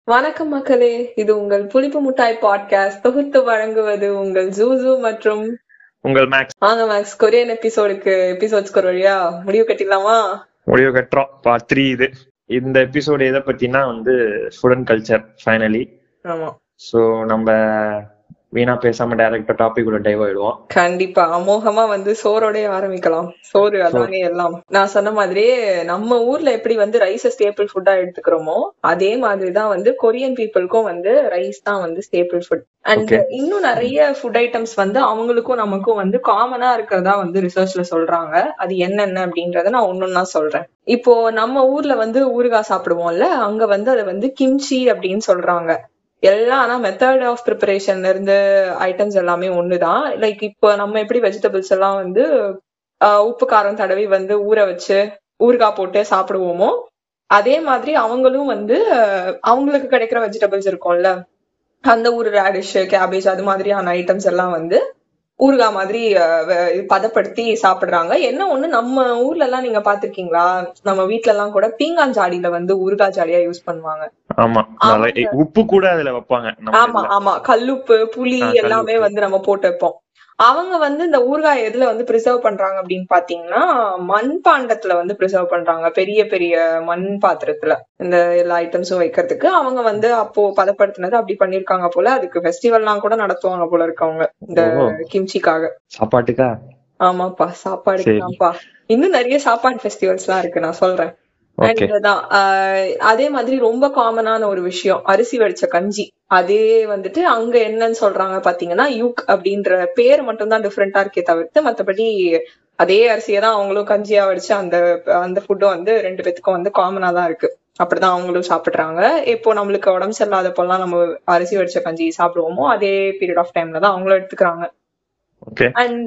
வணக்கம் மக்களே, இது உங்கள் புளிப்பு முட்டாய் பாட்காஸ்ட். தொகுத்து வழங்குவது உங்கள் ஜூசு மற்றும் உங்கள் மேக்ஸ். வாங்க மேக்ஸ், கொரியன் எபிசோட்ஸ்க்கு ஒரு வழியா முடிவு கட்டிடலாமா? முடிவு கட்டுறோம். பார்ட் 3 இது. இந்த எபிசோடு எதை பத்தினா ஃபுட் அண்ட் கல்ச்சர் ஃபைனலி. ஆமா. சோ நம்ம வீணா பேசாம டைரக்டா டாபிக் உள்ள டைவ் ஆயிடுவோம். கண்டிப்பா அமோகமா சோரோட ஆரம்பிக்கலாம். சோறு அதானே எல்லாம். நான் சொன்ன மாதிரியே நம்ம ஊர்ல எப்படி ரைஸ் ஸ்டேபிள் ஃபுட்டா எடுத்துக்கிறோமோ அதே மாதிரிதான் கொரியன் பீப்புளுக்கும் ரைஸ் தான் ஸ்டேபிள் ஃபுட். அண்ட் இன்னும் நிறைய ஃபுட் ஐட்டம்ஸ் அவங்களுக்கும் நமக்கும் காமனா இருக்கிறதா ரிசர்ச்ல சொல்றாங்க. அது என்னென்ன அப்படின்றத நான் ஒன்னொன்னா சொல்றேன். இப்போ நம்ம ஊர்ல ஊறுகாய் சாப்பிடுவோம்ல, அங்க அதை கிம்ச்சி அப்படின்னு சொல்றாங்க. எல்லாம் ஆனா மெத்தட் ஆஃப் ப்ரிப்பரேஷன்ல இருந்து ஐட்டம்ஸ் எல்லாமே ஒண்ணுதான். லைக் இப்போ நம்ம எப்படி வெஜிடபிள்ஸ் எல்லாம் உப்பு காரம் தடவி ஊற வச்சு ஊறுகாய் போட்டு சாப்பிடுவோமோ அதே மாதிரி அவங்களும் அவங்களுக்கு கிடைக்கிற வெஜிடபிள்ஸ் இருக்கும்ல, அந்த ஊர் ரேடிஷ், கேபேஜ் அது மாதிரியான ஐட்டம்ஸ் எல்லாம் ஊறுகாய் மாதிரி பதப்படுத்தி சாப்பிடுறாங்க. என்ன ஒண்ணு, நம்ம ஊர்ல எல்லாம் நீங்க பாத்திருக்கீங்களா, நம்ம வீட்டுல எல்லாம் கூட பீங்கான் ஜாடியில ஊறுகாய் ஜாடியா யூஸ் பண்ணுவாங்க. ஆமா, உப்பு கூட அதுல வைப்பாங்க. ஆமா ஆமா, கல்லுப்பு, புளி எல்லாமே நம்ம போட்டு வைப்போம். அவங்க இந்த ஊறுகாய் எதுல பிரிசர்வ் பண்றாங்க அப்படின்னு பாத்தீங்கன்னா மண் பாண்டத்துல பிரிசர்வ் பண்றாங்க. பெரிய பெரிய மண் பாத்திரத்துல இந்த எல்லா ஐட்டம்ஸும் வைக்கிறதுக்கு அவங்க அப்போ பதப்படுத்தினது அப்படி பண்ணிருக்காங்க போல. அதுக்கு ஃபெஸ்டிவல்லாம் கூட நடத்துவாங்க போல இருக்கவங்க இந்த கிம்ச்சிக்காக. சாப்பாட்டுக்கா? ஆமாப்பா, சாப்பாடுக்காப்பா. இன்னும் நிறைய சாப்பாடு ஃபெஸ்டிவல்ஸ் எல்லாம் இருக்கு, நான் சொல்றேன். அதே மாதிரி ரொம்ப காமனான ஒரு விஷயம் அரிசி வடிச்ச கஞ்சி. அதே அங்க என்னன்னு சொல்றாங்க பாத்தீங்கன்னா யூக் அப்படின்ற பேர் மட்டும் தான் டிஃபரெண்டா இருக்கே தவிர்த்து மத்தபடி அதே அரிசியதான் அவங்களும் கஞ்சியா வடிச்சு அந்த ஃபுட்டும் ரெண்டு பேத்துக்கும் காமனா தான் இருக்கு. அப்படிதான் அவங்களும் சாப்பிடுறாங்க. இப்போ நம்மளுக்கு உடம்பு சரியில்லாதப்பெல்லாம் நம்ம அரிசி வடிச்ச கஞ்சி சாப்பிடுவோமோ அதே பீரியட் ஆஃப் டைம்ல தான் அவங்களும் எடுத்துக்கிறாங்க. அண்ட்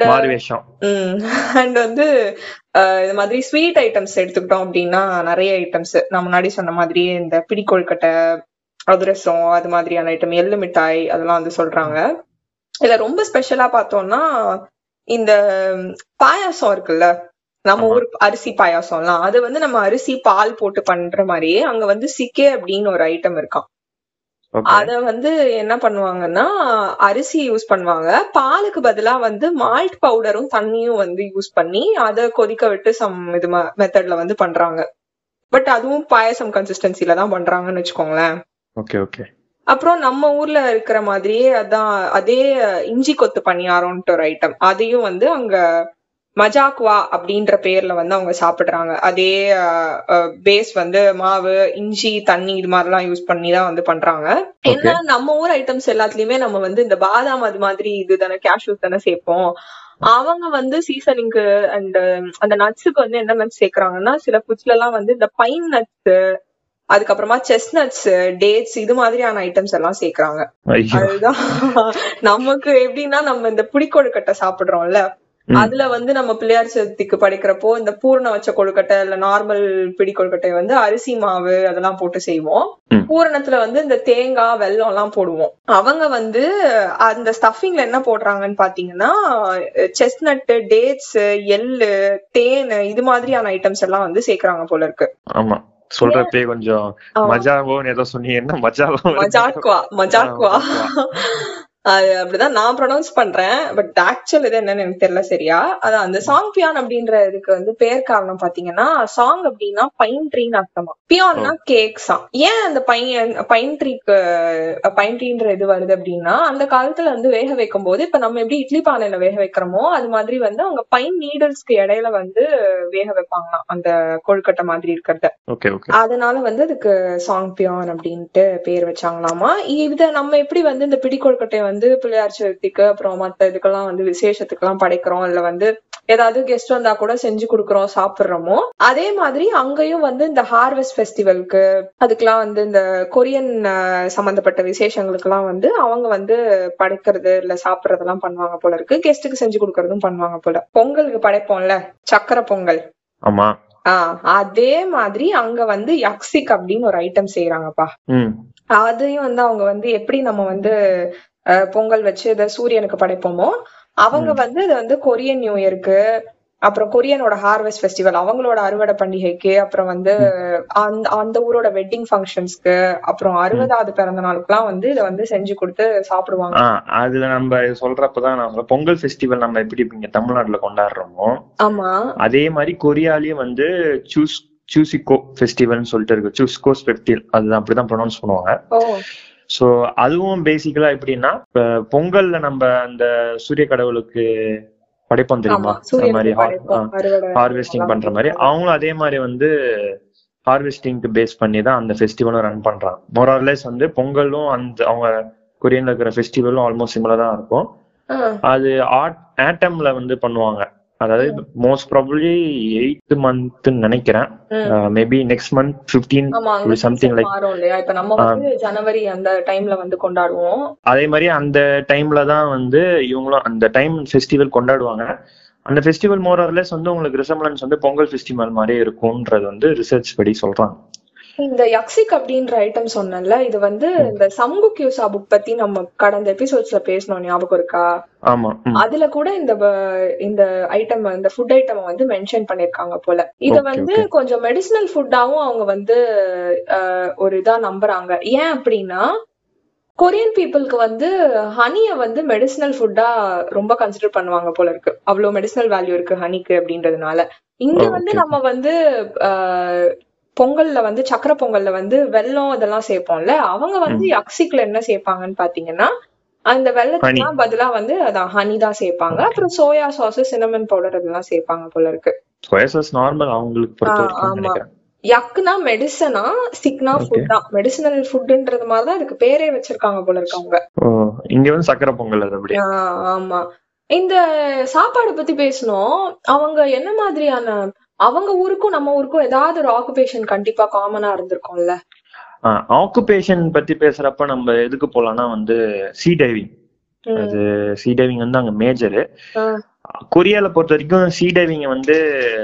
இது மாதிரி ஸ்வீட் ஐட்டம்ஸ் எடுத்துக்கிட்டோம் அப்படின்னா நிறைய ஐட்டம்ஸ் நான் முன்னாடி சொன்ன மாதிரியே இந்த பிடிக்கொழுக்கட்டை, அதிரசம், அது மாதிரியான ஐட்டம், எள்ளு மிட்டாய் அதெல்லாம் சொல்றாங்க. இதுல ரொம்ப ஸ்பெஷலா பார்த்தோம்னா இந்த பாயாசம் இருக்குல்ல, நம்ம ஊர் அரிசி பாயாசம் எல்லாம் அது நம்ம அரிசி பால் போட்டு பண்ற மாதிரியே அங்க சிக்கே அப்படின்னு ஒரு ஐட்டம் இருக்கான். அத என்ன பண்ணுவாங்கன்னா அரிசி யூஸ் பண்ணுவாங்க, பாலுக்கு பதிலா மால்ட் பவுடரும் தண்ணியும் யூஸ் பண்ணி அதை கொதிக்க விட்டு சம் இது மெத்தட்ல பண்றாங்க. பட் அதுவும் பாயசம் கன்சிஸ்டன்சில தான் பண்றாங்கன்னு வச்சுக்கோங்களேன். அப்புறம் நம்ம ஊர்ல இருக்கிற மாதிரியே அதே இஞ்சி கொத்து பணியாரம்ன்ற ஒரு ஐட்டம், அதையும் அங்க மஜாக்வா அப்படின்ற பேர்ல அவங்க சாப்பிடுறாங்க. அதே பேஸ் மாவு, இஞ்சி, தண்ணி இது மாதிரி எல்லாம் யூஸ் பண்ணி தான் பண்றாங்க. ஏன்னா நம்ம ஊர் ஐட்டம்ஸ் எல்லாத்துலயுமே நம்ம இந்த பாதாம் அது மாதிரி இது தானே, கேஷ்யூஸ் தானே சேர்ப்போம். அவங்க சீசனிங்கு அண்ட் அந்த நட்ஸுக்கு என்ன நட்ஸ் சேர்க்கறாங்கன்னா சில ஃபுட்ஸ்ல எல்லாம் இந்த பைன் நட்ஸ், அதுக்கப்புறமா செஸ்நட்ஸ், டேட்ஸ் இது மாதிரியான ஐட்டம்ஸ் எல்லாம் சேர்க்கறாங்க. அதுதான் நமக்கு எப்படின்னா நம்ம இந்த புடிக்கொழுக்கட்டை சாப்பிடுறோம்ல, அதுல நம்ம பிள்ளையார் சதுர்த்திக்கு படைக்கிறப்போ இந்த பூரண வச்ச கொழுக்கட்டை இல்ல நார்மல் பிடி கொழுக்கட்டை அரிசி மாவு அதெல்லாம் போட்டு செய்வோம். பூரணத்துல இந்த தேங்காய், வெல்லம் எல்லாம் போடுவோம். அவங்க அந்த ஸ்டஃபிங்ல என்ன போடுறாங்கன்னு பாத்தீங்கன்னா செஸ்நட், டேட்ஸ், எள்ளு, தேன் இது மாதிரியான ஐட்டம்ஸ் எல்லாம் சேர்க்கறாங்க போல இருக்கு. ஆமா, சொல்றப்பே கொஞ்சம் மஜாவோன்னு ஏதோ சொன்னீங்கன்னா மஜாக்வா அது அப்படிதான் நான் ப்ரொனவுன்ஸ் பண்றேன். பட் ஆக்சுவல் இது என்னன்னு எனக்கு தெரியல சரியா. அதான் அந்த சாங் பியான் அப்படின்ற இதுக்கு பேர் காரணம் பாத்தீங்கன்னா சாங் அப்படின்னா பைன் ட்ரீன்னு அர்த்தமா, பியான்னா கேக்ஸா. ஏன் அந்த பைன் ட்ரீன்ற இது வருது அப்படின்னா அந்த காலத்துல வேக வைக்கும் போது இப்ப நம்ம எப்படி இட்லி பானையில வேக வைக்கிறோமோ அது மாதிரி அவங்க பைன் நீடல்ஸ்க்கு இடையில வேக வைப்பாங்களாம் அந்த கொழுக்கட்டை மாதிரி இருக்கிறத. அதனால அதுக்கு சாங் பியான் அப்படின்ட்டு பேர் வச்சாங்களாமா. இத நம்ம எப்படி இந்த பிடி கொழுக்கட்டை பிள்ளையார் சதுர்த்திக்கு அப்புறம் மத்த இதுக்கெல்லாம் விசேஷத்துக்கெல்லாம் படைக்கிறோம், இல்ல ஏதாவது கெஸ்ட் வந்தா கூட செஞ்சு குடுக்கறோம், சாப்பிடுறோமோ அதே மாதிரி அங்கேயும் இந்த ஹார்வெஸ்ட் ஃபெஸ்டிவலுக்கு அதுக்கெல்லாம் இந்த கொரியன் சம்பந்தப்பட்ட விசேஷங்களுக்கு எல்லாம் அவங்க படைக்கிறது இல்ல சாப்பிடறதெல்லாம் பண்ணுவாங்க போல இருக்கு. கெஸ்டுக்கு செஞ்சு கொடுக்கறதும் பண்ணுவாங்க போல. பொங்கலுக்கு படைப்போம்ல சக்கரை பொங்கல், அதே மாதிரி அங்க யக்சிக் அப்படின்னு ஒரு ஐட்டம் செய்யறாங்கப்பா. அதையும் அவங்க எப்படி நம்ம பொங்கல் வச்சு இத சூரியனுக்கு படைப்போமோ அவங்க இத கொரியன் நியூ இயருக்கு அப்புறம் கொரியனோட ஹார்வெஸ்ட் ஃபெஸ்டிவல் அவங்களோட அறுவடை பண்டிகைக்கு, அப்புறம் வந்து அந்த ஊரோட வெட்டிங் ஃபங்க்ஷன்ஸ்க்கு, அப்புறம் 60வது பிறந்த நாளுக்குலாம் வந்து இதை வந்து செஞ்சு கொடுத்து சாப்பிடுவாங்க. அதுல நம்ம சொல்றப்பதான் நம்ம பொங்கல் ஃபெஸ்டிவல் நம்ம எப்படி இங்க தமிழ்நாட்டுல கொண்டாடுறோமோ ஆமா அதே மாதிரி கொரியாலயும் வந்து சூசிகோ ஃபெஸ்டிவல்னு சொல்லிட்டு இருக்கு. சூஸ்கோ ஃபெஸ்டிவல் அது அப்படிதான் ப்ரொனவுன்ஸ் பண்ணுவாங்க. சோ அதுவும் பேசிக்கலா எப்படின்னா பொங்கல்ல நம்ம அந்த சூரிய கடவுளுக்கு படைப்போம் தெரியுமா, அந்த மாதிரி ஹார்வெஸ்டிங் பண்ற மாதிரி அவங்களும் அதே மாதிரி வந்து ஹார்வெஸ்டிங்க்கு பேஸ் பண்ணி தான் அந்த ஃபெஸ்டிவலும் ரன் பண்றாங்க. மோரார்லெஸ் வந்து பொங்கலும் அந்த அவங்க கொரியன்ல இருக்கிற ஃபெஸ்டிவலும் ஆல்மோஸ்ட் சிமிலரா தான் இருக்கும். அது ஆட்டம்ல வந்து பண்ணுவாங்க. அதாவது மோஸ்ட் ப்ராபபிலி 8th month நினைக்கிறேன். Maybe next month 15 something like. இப்ப நம்ம வந்து ஜனவரி அந்த டைம்ல வந்து கொண்டாடுவோம். அதே மாதிரி அந்த டைம்ல தான் வந்து இவங்களும் அந்த டைம் ஃபெஸ்டிவல் கொண்டாடுவாங்க. அந்த ஃபெஸ்டிவல் மோர் ஆர் லெஸ் வந்து உங்களுக்கு ரிசம்பிளன்ஸ் வந்து பொங்கல் ஃபெஸ்டிவல் மாதிரி இருக்கும்ன்றது வந்து ரிசர்ச் படி சொல்றாங்க. இந்த யக்சிக் அப்படின்ற ஐட்டம் சொன்னல, இது வந்து இந்த சம்குக் யூசா புக் பத்தி நம்ம கடந்த எபிசோட்ஸ்ல பேசணும், ஞாபகம் இருக்கா? ஆமா. அதுல கூட இந்த ஐட்டம், இந்த ஃபுட் ஐட்டம் வந்து மென்ஷன் பண்ணிருக்காங்க போல. இத வந்து கொஞ்சம் மெடிசினல் ஃபுட்டாவும் அவங்க வந்து ஒரு இதா நம்புறாங்க. ஏன் அப்படின்னா கொரியன் பீப்புளுக்கு வந்து ஹனிய வந்து மெடிசினல் ஃபுட்டா ரொம்ப கன்சிடர் பண்ணுவாங்க போல இருக்கு. அவ்வளவு மெடிசினல் வேல்யூ இருக்கு ஹனிக்கு அப்படின்றதுனால. இங்க வந்து நம்ம வந்து பொங்கல்ல வந்து சக்கரை பொங்கல்ல வந்து வெல்லம் இதெல்லாம் சேர்ப்போம்ல, அவங்க வந்து யக்சிக்ல என்ன சேர்ப்பாங்கன்னு பாத்தீங்கன்னா அந்த வெல்லத்துக்கு பதிலா வந்து அதான் ஹனி தான் சேர்ப்பாங்க. அப்புறம் சோயா சாஸ், சினமன் பவுடர் இதெல்லாம் சேர்ப்பாங்க போல இருக்கு. சோயா சாஸ் நார்மல் அவங்களுக்கு பொறுத்தவரைக்கும் நினைக்கிறேன். யக்னா மெடிசனா, சிக்னா ஃபுட்டா, மெடிசினல் ஃபுட்ன்றது மாதிரி தான் அதுக்கு பேரே வச்சிருக்காங்க போல இருக்கு அவங்க. இங்க வந்து சக்கரை பொங்கல் அது அப்படி. ஆமா. இந்த சாப்பாடு பத்தி பேசணும். அவங்க என்ன மாதிரியான, அவங்க ஊருக்கும் நம்ம ஊருக்கும் ஏதாவது ஒரு ஆக்குபேஷன் கண்டிப்பா காமனா இருந்திருக்கும்ல. ஆக்குபேஷன் பத்தி பேசுறப்ப நம்ம எதுக்கு போலாம்னா வந்து சீ டைவிங். அது சீ டைவிங் வந்து அங்க மேஜரு. கொரியால பொறுத்த வரைக்கும் சீ டைவிங் வந்து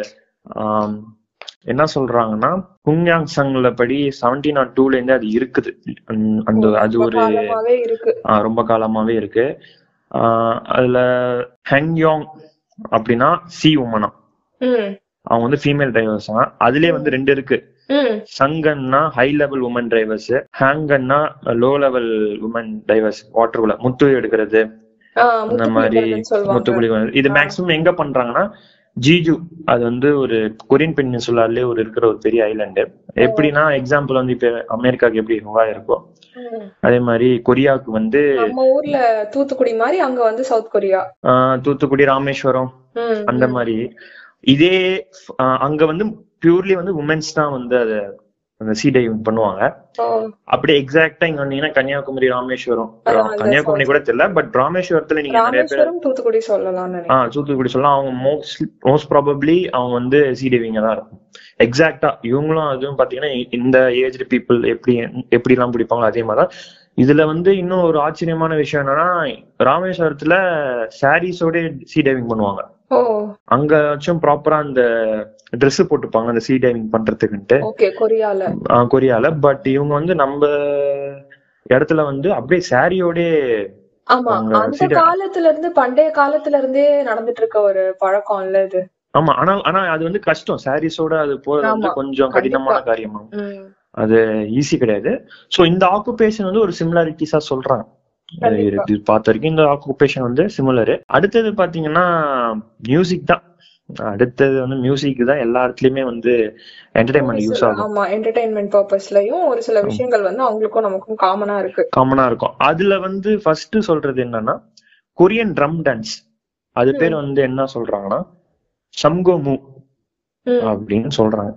என்ன சொல்றாங்கன்னா குங்யாங்சங்ல படி 1702ல இருந்து அது இருக்குது. அந்த அது ஒரு ரொம்ப காலமாவே இருக்கு. அதுல ஹெங்யோங் அப்படின்னா சி உமனா, அவங்க வந்து ஃபீமேல் டிரைவர்ஸ் தான். அதுலயே வந்து 2 இருக்கு. சங்கன்னா ஹை லெவல் உமன் டிரைவர்ஸ், ஹேங்கன்னா லோ லெவல் உமன் டிரைவர்ஸ். வாட்டருக்குள்ள முத்து எடுக்கிறது, அந்த மாதிரி முத்துக்குழி. இது மேக்சிமம் எங்க பண்றாங்கன்னா ஜீஜு, அது வந்து ஒரு கொரியன் பெனின்சுலாலே ஒரு இருக்கிற ஒரு பெரிய ஐலாண்டு. எப்படின்னா எக்ஸாம்பிள் வந்து இப்ப அமெரிக்காவுக்கு எப்படி ஹவாய் இருக்கோ அதே மாதிரி கொரியாவுக்கு வந்து நம்ம ஊர்ல தூத்துக்குடி மாதிரி அங்க வந்து சவுத் கொரியா, தூத்துக்குடி, ராமேஸ்வரம் அந்த மாதிரி. இதே அங்க வந்து பியூர்லி வந்து உமன்ஸ் தான் வந்து அத அந்த சீ டைவிங் பண்ணுவாங்க. அப்படி எக்ஸாக்டா இங்க வந்தீங்கன்னா கன்னியாகுமரி, ராமேஸ்வரம், கன்னியாகுமரி கூட தெரியல, பட் ராமேஸ்வரத்துல நீங்க நிறைய பேர் தூத்துக்குடி சொல்லலாம். தூத்துக்குடி சொல்லலாம். அவங்க மோஸ்ட் ப்ராபப்ளி அவங்க வந்து சீ டைவிங்கா தான் இருக்கும். எக்ஸாக்டா இவங்களும் அதுவும் பாத்தீங்கன்னா இந்த ஏஜ் பீப்புள் எப்படி எல்லாம் பிடிப்பாங்களோ அதே மாதிரிதான். இதுல வந்து இன்னும் ஒரு ஆச்சரியமான விஷயம் என்னன்னா ராமேஸ்வரத்துல சாரீஸோட சீ டைவிங் பண்ணுவாங்க. அங்க ப்ராப்பரா அந்த ட்ரெஸ் போட்டுப்பாங்க அந்த சீ டைவிங் பண்றதுக்குன்ட்டு கொரியால. பட் இவங்க வந்து நம்ம இடத்துல வந்து அப்படியே சாரியோட. ஆமா, அந்த காலத்துல இருந்து, பண்டைய காலத்துல இருந்தே நடந்துட்டு இருக்க ஒரு பழக்கம் இல்ல இது. ஆமா, ஆனா அது வந்து கஷ்டம். சாரீஸோட அது போறது வந்து கொஞ்சம் கடினமான காரியமா, அது ஈஸி கிடையாது. சோ இந்த ஆக்குபேஷன் வந்து ஒரு சிமிலாரிட்டிஸா சொல்றாங்க. பார்த்த வரைக்கும் இந்த ஆக்குபேஷன் வந்து சிமிலரு. அடுத்தது பாத்தீங்கன்னா மியூசிக் தான். அடுத்தது வந்து மியூசிக் தான் எல்லா இடத்துலயுமே வந்து என்டர்டைன்மெண்ட் யூஸ் ஆகும். ஆமா, என்டர்டைன்மெண்ட் பர்பஸ்லயும் ஒரு சில விஷயங்கள் வந்து அவங்களுக்கும் நமக்கும் காமனா இருக்கும். அதுல வந்து ஃபர்ஸ்ட் சொல்றது என்னன்னா கொரியன் ட்ரம் டான்ஸ். அது பேர் வந்து என்ன சொல்றாங்கன்னா சம்கோமு அப்படின்னு சொல்றாங்க.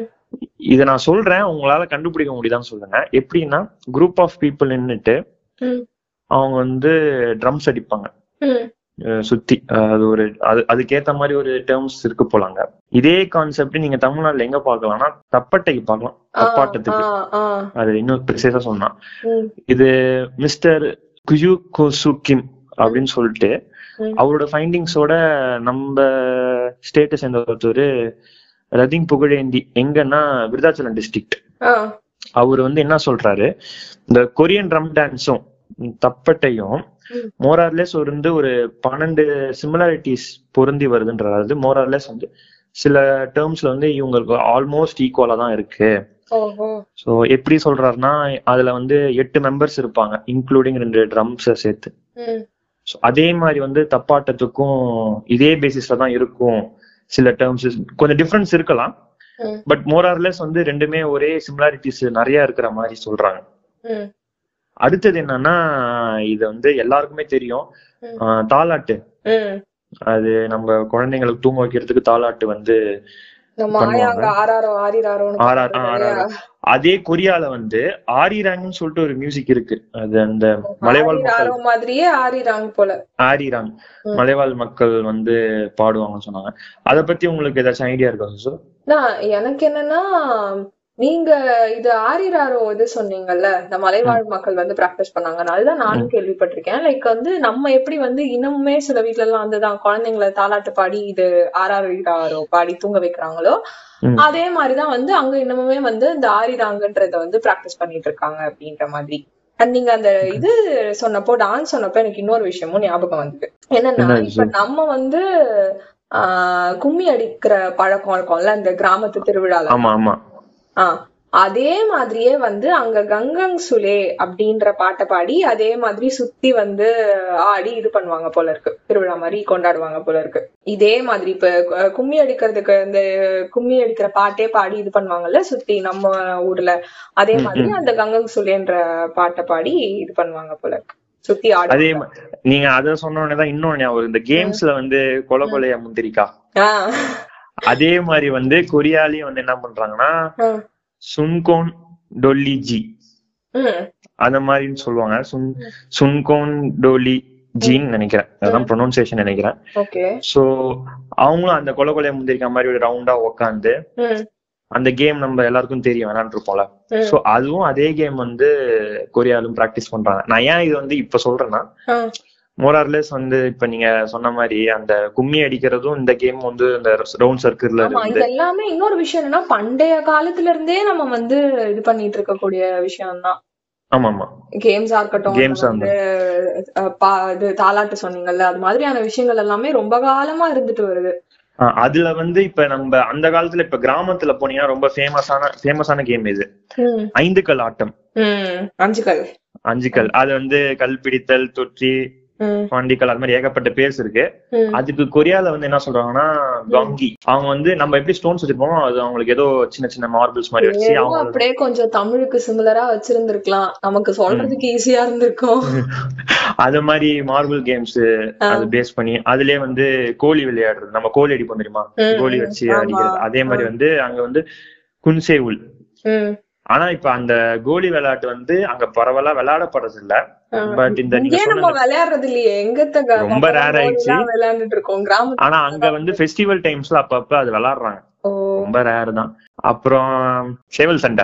இத நான் சொல்றேன், உங்களால கண்டுபிடிக்க முடியுதான்னு சொல்லுங்க. எப்படின்னா குரூப் ஆஃப் பீப்புள் நின்னுட்டு அவங்க வந்து ட்ரம்ஸ் அடிப்பாங்க சுத்தி. அது ஒரு அதுக்கேத்த மாதிரி ஒரு டேர்ம்ஸ் இருக்கு போலாங்க. இதே கான்செப்ட் நீங்க தமிழ்நாட்டுல எங்க பாக்கலாம்னா தப்பட்டைக்கு பாக்கலாம், தப்பாட்டத்துக்கு. அது இன்னும் ப்ரிசைஸா சொன்னா இது மிஸ்டர் குயூ கோசு கிம் அப்படின்னு சொல்லிட்டு அவரோட ஃபைண்டிங்ஸோட நம்ம ஸ்டேட்டஸ் எந்த ஒருத்தர் ரதிங் புகழேந்தி, எங்கன்னா விருதாச்சலம் டிஸ்ட்ரிக்ட். அவர் வந்து என்ன சொல்றாரு, இந்த கொரியன் ட்ரம் டான்ஸும் தப்பட்டையும் மோரார்லெஸ் ஒரு 12 சிமிலாரிட்டிஸ் பொருந்தி வருதுன்ற, அதாவது மோரார்லெஸ் வந்து சில டேர்ம்ஸ்ல வந்து இவங்களுக்கு ஆல்மோஸ்ட் ஈக்குவலா தான் இருக்கு. சோ எப்படி சொல்றாருன்னா, அதுல வந்து 8 மெம்பர்ஸ் இருப்பாங்க, இன்க்ளூடிங் 2 ட்ரம்ஸை சேர்த்து. அதே மாதிரி வந்து தப்பாட்டத்துக்கும் இதே பேசிஸ்ல தான் இருக்கும். சில டேர்ம்ஸ் கொஞ்சம் டிஃபரன்ஸ் இருக்கலாம், பட் மோரார்லெஸ் வந்து ரெண்டுமே ஒரே சிமிலாரிட்டிஸ் நிறைய இருக்கிற மாதிரி சொல்றாங்க. அடுத்தது என்னன்னா, இது வந்து எல்லாருக்குமே தெரியும், தாலாட்டு. அது நம்ம குழந்தைங்களுக்கு தூங்க வைக்கிறதுக்கு தாலாட்டு வந்து அதே கொரியால வந்து ஆரிராங்னு சொல்லிட்டு ஒரு மியூசிக் இருக்கு. அது அந்த மலைவாழ் மக்கள் மாதிரியே ஆரிராங் மலைவாழ் மக்கள் வந்து பாடுவாங்கன்னு சொன்னாங்க. அத பத்தி உங்களுக்கு ஏதாச்சும் ஐடியா இருக்கா? எனக்கு என்னன்னா, நீங்க இது ஆரிராரோ இது சொன்னீங்கல்ல, இந்த மலைவாழ் மக்கள் வந்து பிராக்டிஸ் பண்ணாங்க, அதுதான் நானும் கேள்விப்பட்டிருக்கேன். லைக் வந்து நம்ம எப்படி வந்து இன்னமுமே சில வீட்டுல எல்லாம் வந்துதான் குழந்தைங்களை தாலாட்டு பாடி இது ஆரிராரோ பாடி தூங்க வைக்கிறாங்களோ, அதே மாதிரிதான் வந்து அங்க இன்னமுமே வந்து இந்த ஆரிராங்கன்றத வந்து பிராக்டிஸ் பண்ணிட்டு இருக்காங்க அப்படின்ற மாதிரி. அண்ட் நீங்க அந்த இது சொன்னப்போ, டான்ஸ் சொன்னப்போ எனக்கு இன்னொரு விஷயமும் ஞாபகம் வந்தது. என்னன்னா, இப்ப நம்ம வந்து கும்மி அடிக்கிற பழக்கம் இருக்கும்ல இந்த கிராமத்து திருவிழால, அதே மாதிரியே வந்து அங்க கங்கங் சுலே அப்படின்ற பாட்டை பாடி அதே மாதிரி சுத்தி வந்து ஆடி இது பண்ணுவாங்க போல இருக்கு, திருவிழா மாதிரி கொண்டாடுவாங்க போல இருக்கு. இதே மாதிரி இப்ப கும்மி அடிக்கிறதுக்கு இந்த கும்மி அடிக்கிற பாட்டே பாடி இது பண்ணுவாங்கல்ல சுத்தி நம்ம ஊர்ல, அதே மாதிரி அந்த கங்கங் சுலேன்ற பாட்டை பாடி இது பண்ணுவாங்க போல இருக்கு, சுத்தி ஆடு. அதே நீங்க அத சொன்னோடனேதான் இன்னொன்னு இந்த கேம்ஸ்ல வந்து கொலையா முந்திரிக்கா, அதே மாதிரி வந்து கொரியாலயும் வந்து என்ன பண்றாங்கன்னா சுன்கோன் டொல்லிஜி அந்த மாதிரின்னு சொல்லுவாங்க. சுன்கோன் டோலி ஜின்னு நினைக்கிறேன், அதான் ப்ரொனவுன்சியேஷன் நினைக்கிறேன். சோ அவங்களும் அந்த கொலையா முந்திரிக்கா மாதிரி ஒரு ரவுண்டா உக்காந்து அந்த கேம் நம்ம எல்லாருக்கும் தெரியும் விளையாண்டுருப்போம்ல. சோ அதுவும் அதே கேம் வந்து கொரியாலும் பிராக்டிஸ் பண்றாங்க. நான் ஏன் இது வந்து இப்ப சொல்றேன்னா, மோரார்லெஸ் வந்து இப்ப நீங்க சொன்ன மாதிரி அந்த கும்மி அடிக்கிறதும் இந்த கேம் வந்து இந்த ரவுண்ட் சர்க்கிள்ல இது எல்லாமே இன்னொரு விஷயம் என்னன்னா, பண்டைய காலத்துல இருந்தே நம்ம வந்து இது பண்ணிட்டு இருக்கக்கூடிய விஷயம் தான். ஆமா ஆமா, கேம்ஸா இருக்கட்டும், தாலாட்டு சொன்னீங்கல்ல, அது மாதிரியான விஷயங்கள் எல்லாமே ரொம்ப காலமா இருந்துட்டு வருது. அதுல வந்து இப்ப நம்ம அந்த காலத்துல இப்ப கிராமத்துல போனீங்கன்னா ரொம்ப ஃபேமஸான கேம் இது 5 கல் ஆட்டம். 5 கல் அது வந்து கல் பிடித்தல், தொற்றி, பாண்டிக்கல், அது மாதிரி ஏகப்பட்ட பேர்ஸ் இருக்கு. அதுக்கு கொரியால வந்து என்ன சொல்றாங்கன்னா காங்கி. அவங்க வந்து நம்ம எப்படி ஸ்டோன்ஸ் வச்சிருப்போம், அது அவங்களுக்கு ஏதோ சின்ன சின்ன மார்பிள்ஸ் மாதிரி வச்சு அவங்க அப்படியே கொஞ்சம் தமிழுக்கு சிமிலரா வச்சிருந்திருக்கலாம், நமக்கு சொல்றதுக்கு ஈஸியா இருந்திருக்கும். அது மாதிரி மார்பிள் கேம்ஸ் அது பேஸ் பண்ணி அதுலயே வந்து கோழி விளையாடுறது, நம்ம கோழி அடிப்போம் தெரியுமா, கோழி வச்சு அடிக்கிறது. அதே மாதிரி வந்து அங்க வந்து குன்சேவுல். ஆனா இப்ப அந்த கோலி விளையாட்டு வந்து அங்க பரவலா விளையாடப்படுறது இல்ல. பட் இந்த நீங்க விளையாடுறது இல்லையே, ரொம்ப ரேர் ஆயிடுச்சு. ஆனா அங்க வந்து ஃபெஸ்டிவல் டைம்ஸ்ல அப்பப்ப அது விளையாடுறாங்க, ரொம்ப ரேர் தான். அப்புறம் சேவல் சண்டை,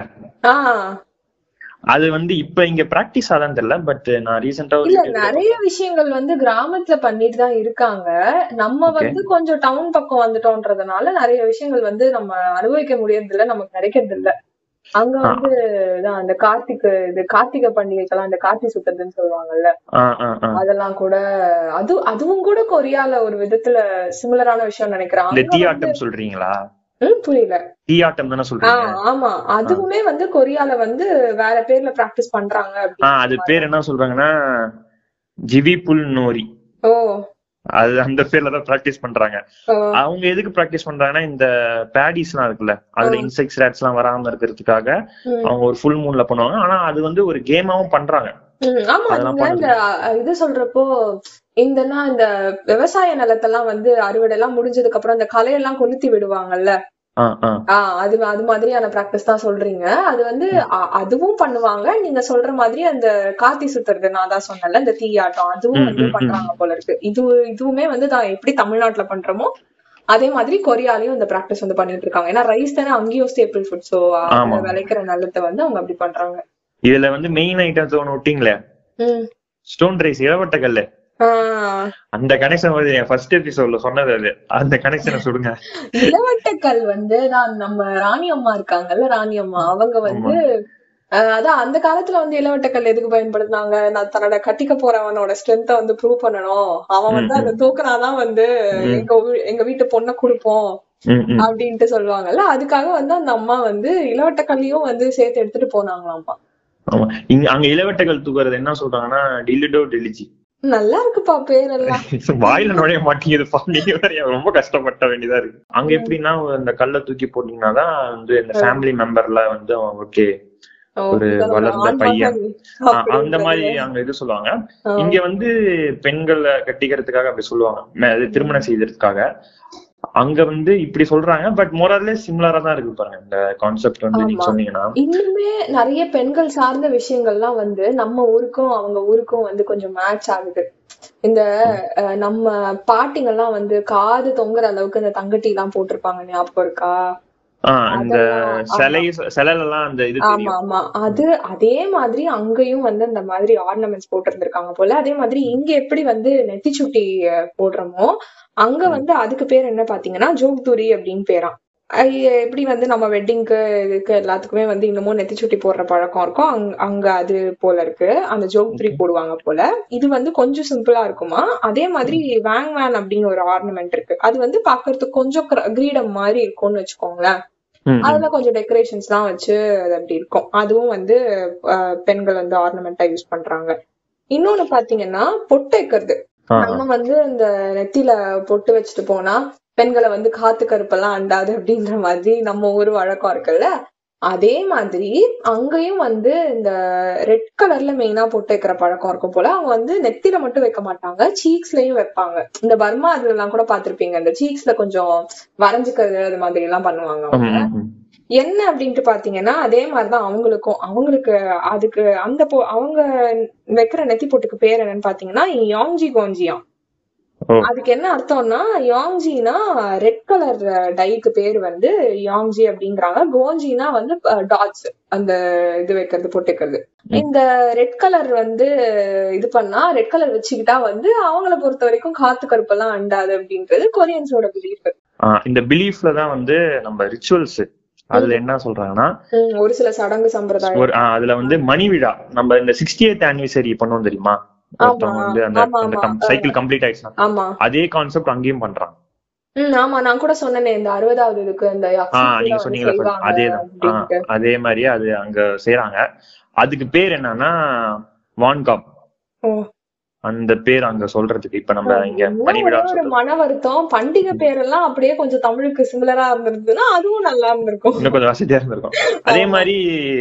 அது வந்து இப்ப இங்க பிராக்டிஸ் ஆதான் தெரியல. பட் நான் ரீசெண்டா நிறைய விஷயங்கள் வந்து கிராமத்துல பண்ணிட்டு தான் இருக்காங்க. நம்ம வந்து கொஞ்சம் டவுன் பக்கம் வந்துட்டோம்ன்றதுனால நிறைய விஷயங்கள் வந்து நம்ம அனுபவிக்க முடியறது இல்ல, நமக்கு கிடைக்கிறது இல்ல. அங்க வந்து அந்த கார்த்திகை பண்டிகைக்கெல்லாம் இந்த கார்த்தி சுத்துறதுன்னு சொல்லுவாங்கல்ல, அதெல்லாம் கூட அதுவும் கூட கொரியால ஒரு விதத்துல சிமிலரான விஷயம் நினைக்கிறேன். சொல்றீங்களா? புரியல. தீயாட்டம் தானே சொல்றீங்க? ஆமா, அதுவுமே வந்து கொரியால வந்து வேற பேர்ல பிராக்டிஸ் பண்றாங்க. அது பேர் என்ன சொல்றாங்கன்னா ஜிவிபுல் நோரி. அது அந்த பேர்ல தான் பிராக்டிஸ் பண்றாங்க. அவங்க எதுக்கு பிராக்டிஸ் பண்றாங்கன்னா, இந்த பேடிஸ் எல்லாம் இருக்குல்ல, அதுல இன்செக்ட்ஸ், ரேட்ஸ் எல்லாம் வராம இருக்கிறதுக்காக அவங்க ஒரு ஃபுல் மூன்ல பண்ணுவாங்க. ஆனா அது வந்து ஒரு கேமாவும் பண்றாங்க. இது சொல்றப்போ இந்த விவசாய நிலத்தெல்லாம் வந்து அறுவடை எல்லாம் முடிஞ்சதுக்கு அப்புறம் இந்த களையெல்லாம் கொளுத்தி விடுவாங்கல்ல, அது மாதிரியான பிராக்டிஸ் தான் சொல்றீங்க. அது வந்து அதுவும் பண்ணுவாங்க. நீங்க சொல்ற மாதிரி அந்த கார்த்தி சுத்துறது, நான் தான் சொன்னேன்ல இந்த தீயாட்டம், அதுவும் வந்து பண்றாங்க போல இருக்கு. இதுவுமே வந்து நான் எப்படி தமிழ்நாட்டுல பண்றோமோ அதே மாதிரி கொரியாலையும் இந்த பிராக்டிஸ் வந்து பண்ணிட்டு இருக்காங்க. ஏன்னா ரைஸ் தானே அங்கேயும் ஸ்டேபிள் ஃபுட். சோ விளைக்கிற நிலத்தை வந்து அவங்க அப்படி பண்றாங்க. இதுல வந்து மெயின் ஐட்டம்ஸ் ஒண்ணு விட்டீங்களே, ஸ்டோன் ரைஸ், இளவட்ட கல்லு. அந்த கனெக்ஷன் ஃபர்ஸ்ட் எபிசோட்ல சொன்னது, அது அந்த கனெக்ஷனை சொல்லுங்க. இளவட்டக்கல் வந்து நம்ம ராணி அம்மா இருக்காங்கல்ல, ராணி அம்மா அவங்க வந்து அதான் அந்த காலத்துல வந்து இளவட்டக்கல் எதுக்கு பயன்படுத்தினாங்க, நான் தன்னோட கட்டிக்க போறவனோட ஸ்ட்ரென்த்தை வந்து ப்ரூவ் பண்ணணும், அவன் வந்து அதை தூக்குனாதான் வந்து எங்க வீட்டு பொண்ணை கொடுப்போம் அப்படின்ட்டு சொல்லுவாங்கல்ல. அதுக்காக வந்து அந்த அம்மா வந்து இளவட்டக்கல்லையும் வந்து சேர்த்து எடுத்துட்டு போனாங்களாமா. ஆமா, இங்க அங்க இளவட்டக்கல் தூக்குறது என்ன சொல்றாங்கன்னா டிலிடோ டெலிஜி. நல்லா இருக்குப்பா பேரெல்லாம். வாயில நுழைய மாட்டேங்குதுப்பா, நீங்க ரொம்ப கஷ்டப்பட்ட வேண்டியதா இருக்கு. அங்க எப்படின்னா இந்த கல்ல தூக்கி போட்டீங்கன்னாதான் வந்து இந்த ஃபேமிலி மெம்பர்ல வந்து ஓகே ஒரு வளர்ந்த பையன் அந்த மாதிரி அங்க இது சொல்லுவாங்க. இங்க வந்து பெண்களை கட்டிக்கிறதுக்காக அப்படி சொல்லுவாங்க, திருமணம் செய்யறதுக்காக. அங்க வந்து இப்படி சொல்றாங்க, பட் மோரல்லே சிமிலரா தான் இருக்கு பாருங்க இந்த கான்செப்ட் வந்து நீங்க சொன்னீங்கன்னா. இன்னுமே நிறைய பெண்கள் சார்ந்த விஷயங்கள்லாம் வந்து நம்ம ஊருக்கும் அவங்க ஊருக்கும் வந்து கொஞ்சம் மேட்ச் ஆகுது. இந்த நம்ம பாட்டிங்கெல்லாம் வந்து காது தொங்குற அளவுக்கு இந்த தங்கட்டி எல்லாம் போட்டிருப்பாங்க, ஞாபகம் இருக்கா? அந்த சிலையெல்லாம் அந்த இது. ஆமா ஆமா, அது அதே மாதிரி அங்கேயும் வந்து அந்த மாதிரி ஆர்னமெண்ட்ஸ் போட்டு இருந்திருக்காங்க போல. அதே மாதிரி இங்க எப்படி வந்து நெத்திச்சுட்டி போடுறோமோ அங்க வந்து அதுக்கு பேர் என்ன பாத்தீங்கன்னா ஜோக்துரி அப்படின்னு பேராம். எப்படி வந்து நம்ம வெட்டிங்க்கு இதுக்கு எல்லாத்துக்குமே வந்து இன்னமும் நெத்திச்சுட்டி போடுற பழக்கம் இருக்கும், அங்க அது போல இருக்கு, அந்த ஜோக்துரி போடுவாங்க போல. இது வந்து கொஞ்சம் சிம்பிளா இருக்குமா. அதே மாதிரி வேங் வேன் அப்படின்னு ஒரு ஆர்னமெண்ட் இருக்கு, அது வந்து பாக்குறதுக்கு கொஞ்சம் கிரீடம் மாதிரி இருக்கும்னு வச்சுக்கோங்களேன். அதுல கொஞ்சம் டெக்கரேஷன்ஸ் எல்லாம் வச்சு அது அப்படி இருக்கும். அதுவும் வந்து பெண்கள் வந்து ஆர்னமெண்டா யூஸ் பண்றாங்க. இன்னொன்னு பாத்தீங்கன்னா பொட்டு வைக்கிறது. நம்ம வந்து இந்த நெத்தியில பொட்டு வச்சுட்டு போனா பெண்களை வந்து காத்து கருப்பெல்லாம் அண்டாது அப்படின்ற மாதிரி நம்ம ஊரு வழக்கம் இருக்குல்ல. அதே மாதிரி அங்கேயும் வந்து இந்த ரெட் கலர்ல மெயினா பொட்டு வைக்கிற பழக்கம் இருக்கும் போல. அவங்க வந்து நெத்தில மட்டும் வைக்க மாட்டாங்க, சீக்ஸ்லயும் வைப்பாங்க. இந்த பர்மா அதுல எல்லாம் கூட பாத்திருப்பீங்க, இந்த சீக்ஸ்ல கொஞ்சம் வரைஞ்சுக்கிறது அது மாதிரி எல்லாம் பண்ணுவாங்க அவங்க. என்ன அப்படின்ட்டு பாத்தீங்கன்னா அதே மாதிரிதான் அவங்களுக்கு அதுக்கு அந்த அவங்க வைக்கிற நெத்தி பொட்டுக்கு பேர் என்னன்னு பாத்தீங்கன்னா யாங்ஜி கோஞ்சியா. அதுக்கு என்ன அர்த்தம்னா யாங்ஜினா ரெட் கலர் டைக்கு பேர் வந்து யாங்ஜி அப்படிங்கிறாங்க. கோஞ்சினா வந்து டாட்ஸ், அந்த இது வைக்கிறது பொட்டுக்கிறது. இந்த ரெட் கலர் வந்து இது பண்ணா ரெட் கலர் வச்சுக்கிட்டா வந்து அவங்களை பொறுத்த வரைக்கும் காத்து கருப்பெல்லாம் அண்டாது அப்படின்றது கொரியன்ஸோட பிலீஃப். இந்த பிலீஃப்ல தான் வந்து நம்ம ரிச்சுவல்ஸ் அதுல என்ன சொல்றாங்கன்னா ஒரு சில சடங்கு சம்பிரதாயம் அதுல வந்து மணி விழா நம்ம இந்த 60th anniversary பண்ணுவோம் தெரியுமா, ஒருத்தவங்க வந்து அந்த சைக்கிள் கம்ப்ளீட் ஆயிடுச்சுன்னா அதே கான்செப்ட் அங்கேயும் பண்றாங்க. ஆமா, நான் கூட சொன்னேனே இந்த 60வது இதுக்கு இந்த நீங்க சொன்னீங்களா, அதேதான் அதே மாதிரியே அது அங்க செய்யறாங்க. அதுக்கு பேர் என்னன்னா வான்காப், அந்த பேர் அங்க சொல்றதுக்கு. இப்ப நம்ம இங்க மணி விழா ஒரு மன வருத்தம் பண்டிகை பேரெல்லாம் அப்படியே கொஞ்சம் தமிழுக்கு சிமிலரா இருந்திருந்ததுன்னா அதுவும் நல்லா இருந்திருக்கும், இன்னும் கொஞ்சம் வசதியா இருந்திருக்கும். அதே மாதிரி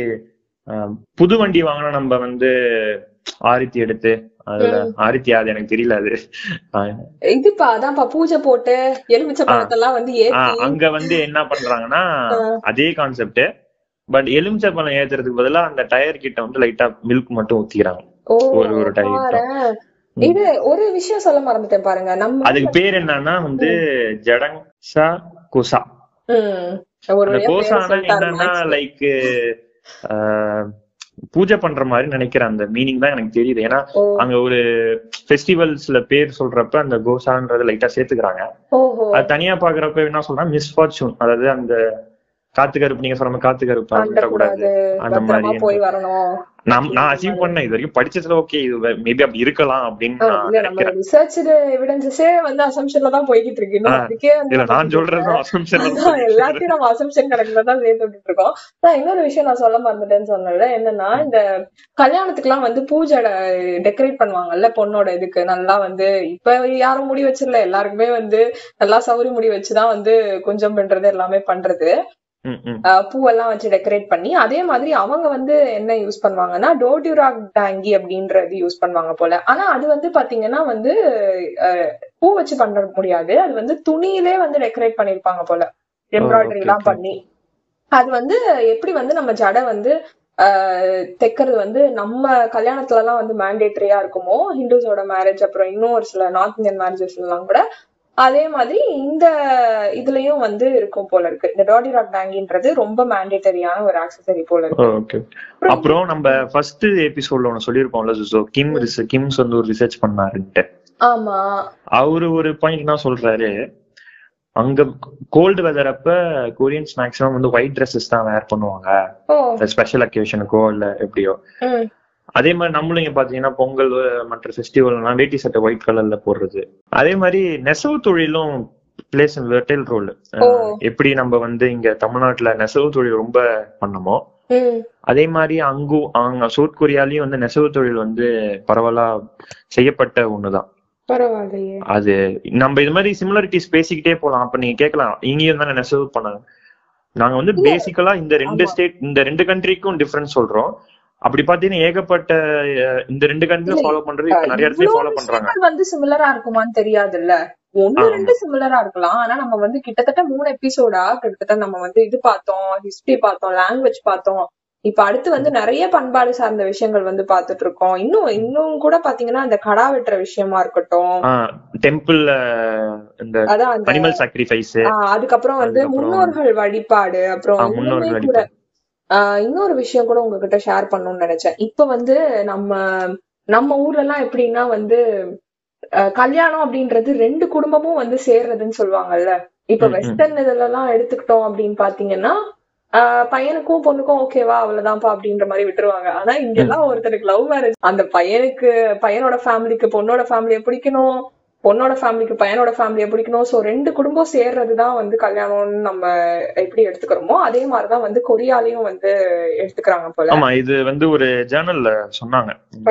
புது வண்டி வாங்கினா நம்ம வந்து ஆரித்தி எடுத்து அதுல ஆரித்தி அது எனக்கு தெரியல, அது இதுப்பா அதான்ப்பா பூஜை போட்டு எலுமிச்சை பழத்தெல்லாம் வந்து அங்க வந்து என்ன பண்றாங்கன்னா அதே கான்செப்ட். பட் எலுமிச்சை பழம் ஏத்துறதுக்கு பதிலா அந்த டயர் கிட்ட வந்து லைட்டா மில்க் மட்டும் ஊத்திக்கிறாங்க, ஒரு டயர். இது ஒரு விஷயம் சொல்ல மறந்துட்டேன் பாருங்க, நம்ம அதுக்கு பேர் என்னன்னா வந்து ஜடங்சா கோசா. கோசானா என்னன்னா லைக் பூஜை பண்ற மாதிரி நினைக்கிறேன், அந்த மீனிங் தான் எனக்கு தெரியுது. ஏன்னா அங்க ஒரு ஃபெஸ்டிவல்ஸ்ல பேர் சொல்றப்ப அந்த கோசான்றது லைட்டா சேர்த்துக்கிறாங்க. அது தனியா பாக்குறப்ப என்ன சொல்றா மிஸ்ஃபார்ச்சூன், அதாவது அந்த காத்து கருப்பு, நீங்க சொன்ன காத்து கருப்பு கூடாது அந்த மாதிரி நான் அச்சீவ் பண்ணேன். இது வரைக்கும் படிச்சதுல ஓகே இது மேபி அப்படி இருக்கலாம் அப்படின்னு நினைக்கிறேன். ரிசர்ச் எவிடன்ஸே வந்து அசம்ப்ஷன்ல தான் போய்கிட்டு இருக்கு. நான் சொல்றது அசம்ப்ஷன், எல்லாத்தையும் நம்ம அசம்ப்ஷன் கணக்குல தான் சேர்த்துட்டு இருக்கோம். இன்னொரு விஷயம் நான் சொல்ல மறந்துட்டேன்னு சொன்னேன்ல, என்னன்னா இந்த கல்யாணத்துக்கு எல்லாம் வந்து பூஜை டெக்கரேட் பண்ணுவாங்கல்ல பொண்ணோட இதுக்கு. நல்லா வந்து இப்ப யாரும் முடி வச்சிடல, எல்லாருக்குமே வந்து நல்லா சௌரி முடி வச்சுதான் வந்து கொஞ்சம் பண்றது எல்லாமே பண்றது, பூவெல்லாம் வச்சு டெக்கரேட் பண்ணி. அதே மாதிரி அவங்க வந்து என்ன யூஸ் பண்ணுவாங்கன்னா டோடியூராக் டாங்கி அப்படின்றது யூஸ் பண்ணுவாங்க போல. ஆனா அது வந்து பாத்தீங்கன்னா வந்து பூ வச்சு பண்ண முடியாது, அது வந்து துணியிலே வந்து டெக்கரேட் பண்ணிருப்பாங்க போல, எம்ப்ராய்டரி எல்லாம் பண்ணி. அது வந்து எப்படி வந்து நம்ம ஜடை வந்து தைக்கிறது வந்து நம்ம கல்யாணத்துல எல்லாம் வந்து மேண்டேட்டரியா இருக்குமோ ஹிந்துஸோட மேரேஜ், அப்புறம் இன்னும் ஒரு சில நார்த் இந்தியன் மேரேஜஸ் எல்லாம் கூட அதே மாதிரி இந்த இதுலயும் வந்து இருக்கும் போல இருக்கு. இந்த டோடியூராக் டாங்கின்றது ரொம்ப மேண்டேட்டரியான ஒரு ஆக்சசரி போல இருக்கு. அப்புறம் நம்ம ஃபர்ஸ்ட் எபிசோட்ல ஒன்னு சொல்லிருப்போம்ல சுசோ, கிம்ஸ் வந்து ஒரு ரிசர்ச் பண்ணாருன்ட்டு. ஆமா, அவரு ஒரு பாயிண்ட் என்ன சொல்றாரு, அங்க கோல்டு வெதர் அப்ப கொரியன்ஸ் மேக்ஸிமம் வந்து ஒயிட் ட்ரெஸ்ஸஸ் தான் வேர் பண்ணுவாங்க, ஸ்பெஷல் அக்கேஷனுக்கோ இல்ல எப்படியோ. அதே மாதிரி நம்மளும் இங்க பாத்தீங்கன்னா பொங்கல் மற்ற ஃபெஸ்டிவல்லாம் வேட்டி சட்டை ஒயிட் கலர்ல போடுறது. அதே மாதிரி நெசவு தொழிலும் பிளேஸ் வெர்டைல் ரோல். எப்படி நம்ம வந்து இங்க தமிழ்நாட்டுல நெசவு தொழில் ரொம்ப பண்ணமோ அதே மாதிரி அங்க சவுத் கொரியாலயும் வந்து நெசவு தொழில் வந்து பரவலா செய்யப்பட்ட ஒண்ணுதான். அது நம்ம இது மாதிரி சிமிலாரிட்டிஸ் பேசிக்கிட்டே போலாம். அப்ப நீங்க கேட்கலாம், இங்கேயும் தானே நெசவு பண்ணாங்க. நாங்க வந்து பேசிக்கலா இந்த ரெண்டு கண்ட்ரிக்கும் டிஃபரன்ஸ் சொல்றோம். அப்படி பாத்தீங்கன்னா ஏகப்பட்ட இந்த ரெண்டு கண்ட்ரில ஃபாலோ பண்றது இப்ப நிறைய இடத்துல ஃபாலோ பண்றாங்க. வந்து சிமிலரா இருக்குமான்னு தெரியாதுல்ல, ஒன்னு ரெண்டு சிமிலரா இருக்கலாம். ஆனா நம்ம வந்து கிட்டத்தட்ட 3 எபிசோடா கிட்டத்தட்ட நம்ம வந்து இது பார்த்தோம், ஹிஸ்டரி பார்த்தோம், லாங்குவேஜ் பார்த்தோம். இப்ப அடுத்து வந்து நிறைய பண்பாடு சார்ந்த விஷயங்கள் வந்து பாத்துட்டு இருக்கோம். இன்னும் கூட பாத்தீங்கன்னா இந்த கடா வெட்டுற விஷயமா இருக்கட்டும், டெம்பிள்ல இந்த அனிமல் சாக்ரிஃபைஸ், அதுக்கப்புறம் வந்து முன்னோர்கள் வழிபாடு, அப்புறம் கூட இன்னொரு விஷயம் கூட உங்ககிட்ட ஷேர் பண்ணணும்னு நினைச்சேன். இப்ப வந்து நம்ம ஊர்ல எல்லாம் எப்படின்னா வந்து கல்யாணம் அப்படின்றது 2 குடும்பமும் வந்து சேர்றதுன்னு சொல்லுவாங்கல்ல. இப்ப வெஸ்டர்ன் இதுல எல்லாம் எடுத்துக்கிட்டோம் அப்படின்னு பாத்தீங்கன்னா பையனுக்கும் பொண்ணுக்கும் ஓகேவா அவ்வளவுதான்ப்பா அப்படின்ற மாதிரி விட்டுருவாங்க. ஆனா இங்க எல்லாம் ஒருத்தருக்கு லவ் மேரேஜ், அந்த பையனோட ஃபேமிலிக்கு பொண்ணோட ஃபேமிலியை பிடிக்கணும், பொண்ணோட ஃபேமிலிக்கு பையனோட ஃபேமிலியை பிடிக்கணும். சோ 2 குடும்பம் சேர்றதுதான் வந்து கல்யாணம்னு நம்ம எப்படி எடுத்துக்கிறோமோ அதே மாதிரிதான் வந்து கொரியாலையும் வந்து எடுத்துக்கிறாங்க போல. ஆமா, இது வந்து ஒரு ஜேர்னல்ல சொன்னாங்க.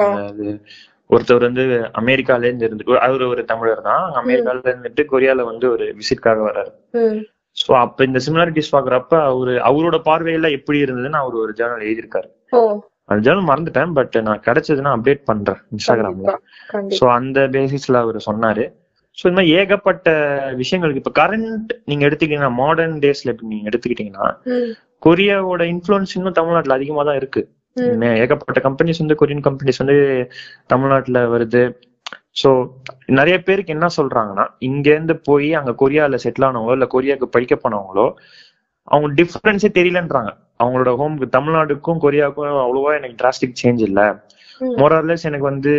ஒருத்தர் வந்து அமெரிக்கால இருந்து அவரு ஒரு தமிழர் தான், அமெரிக்கால இருந்துட்டு கொரியால வந்து ஒரு விசிட்காக வர்றாரு. சோ அப்ப இந்த சிமிலாரிட்டிஸ் பாக்குறப்ப அவரோட பார்வையில எப்படி இருந்ததுன்னு அவர் ஒரு ஜேர்னல் எழுதியிருக்காரு. அந்த ஜேர்னல் மறந்துட்டேன், பட் நான் கிடைச்சதுன்னா அப்டேட் பண்றேன் இன்ஸ்டாகிராம்ல. சோ அந்த பேசிஸ்ல அவர் சொன்னாரு. சோ இந்த மாதிரி ஏகப்பட்ட விஷயங்களுக்கு இப்ப கரண்ட் நீங்க எடுத்துக்கிட்டீங்கன்னா, மாடர்ன் டேஸ்ல நீங்க எடுத்துக்கிட்டீங்கன்னா கொரியாவோட இன்ஃபுளுன்ஸ் இன்னும் தமிழ்நாட்டுல அதிகமா தான் இருக்கு. ஏகப்பட்ட கம்பெனிஸ் வந்து கொரியன் கம்பெனிஸ் வந்து தமிழ்நாட்டுல வருது. சோ நிறைய பேருக்கு என்ன சொல்றாங்கன்னா, இங்க இருந்து போய் அங்க கொரியால செட்டில் ஆனவங்களோ இல்ல கொரியாவுக்கு படிக்க போனவங்களோ அவங்க டிஃபரன்ஸே தெரியலன்றாங்க. அவங்களோட தமிழ்நாடுக்கும் கொரியாவுக்கும் அவ்வளவா எனக்கு டிராஸ்டிக் சேஞ்ச் இல்ல, மோரர்லெஸ் எனக்கு வந்து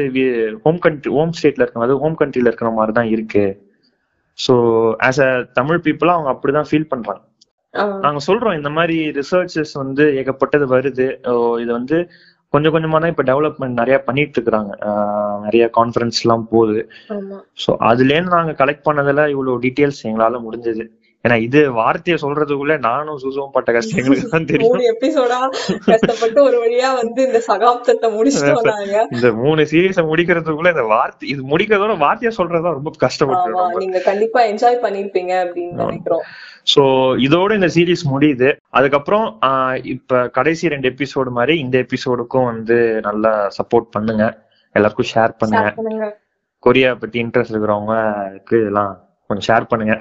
ஹோம் ஸ்டேட்ல இருக்க, அதாவது ஹோம் கண்ட்ரில இருக்கிற மாதிரிதான் இருக்கு. சோ ஆஸ் அ தமிழ் பீப்புளா அவங்க அப்படிதான் ஃபீல் பண்றாங்க. நாங்க சொல்றோம் இந்த மாதிரி ரிசர்ச்சஸ் வந்து ஏகப்பட்டது வருது. இது வந்து கொஞ்சம் கொஞ்சமா தான் இப்ப டெவலப்மெண்ட் நிறைய பண்ணிட்டு இருக்காங்க, நிறைய கான்ஃபரன்ஸ் எல்லாம் போகுது. சோ அதுல இருந்து நாங்க கலெக்ட் பண்ணதுல இவ்வளவு டீடைல்ஸ் எங்களால முடிஞ்சது. ஏன்னா இது வார்த்தையை சொல்றதுக்குள்ள நானும் சுசுவும் பட்ட கஷ்டம் எங்களுக்கு தான் தெரியும். கஷ்டப்பட்டு ஒரு வழியா வந்து இந்த சகாப்தத்தை முடிச்சுட்டாங்க. இந்த 3 சீரீஸ முடிக்கிறதுக்குள்ள இந்த வார்த்தை இது முடிக்கிறதோட வார்த்தையை சொல்றதுதான் ரொம்ப கஷ்டப்பட்டு. நீங்க கண்டிப்பா என்ஜாய் பண்ணிருப்பீங்க அப்படின்னு நினைக்கிறோம். சோ இதோட இந்த சீரீஸ் முடியுது. அதுக்கப்புறம் இப்ப கடைசி 2 எபிசோடு மாதிரி இந்த எபிசோடுக்கும் வந்து நல்லா சப்போர்ட் பண்ணுங்க, எல்லாருக்கும் ஷேர் பண்ணுங்க. கொரியா பத்தி இன்ட்ரெஸ்ட் இருக்கிறவங்களுக்கு இதெல்லாம் கொஞ்சம் ஷேர் பண்ணுங்க.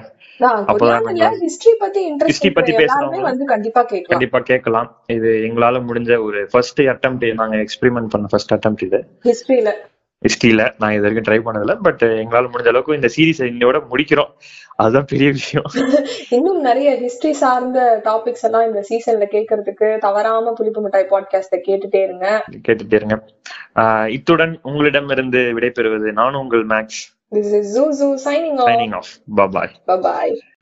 ஹிஸ்டரி பத்தி பேசுறவங்க கண்டிப்பா கேட்கலாம். இது எங்களால முடிஞ்ச ஒரு ஃபர்ஸ்ட் அட்டெம்ப்ட், நாங்க எக்ஸ்பெரிமெண்ட் பண்ண ஃபர்ஸ்ட் அட்டெம்ப்ட் இது ஹிஸ்டரியில. நான் இது வரைக்கும் ட்ரை பண்ணதில்ல, பட் எங்களால முடிஞ்ச அளவுக்கு இந்த சீரீஸ் இன்னையோட முடிக்கிறோம். அதுதான் பெரிய விஷயம். இன்னும் நிறைய ஹிஸ்டரி சார்ந்த டாபிக்ஸ் எல்லாம் இந்த சீசன்ல கேட்கறதுக்கு தவறாம புளிப்பு மிட்டாய் பாட்காஸ்ட கேட்டுட்டே இருங்க. இத்துடன் உங்களிடமிருந்து விடைபெறுவது நான் உங்கள் Max. This is Zuzu signing off. Bye bye.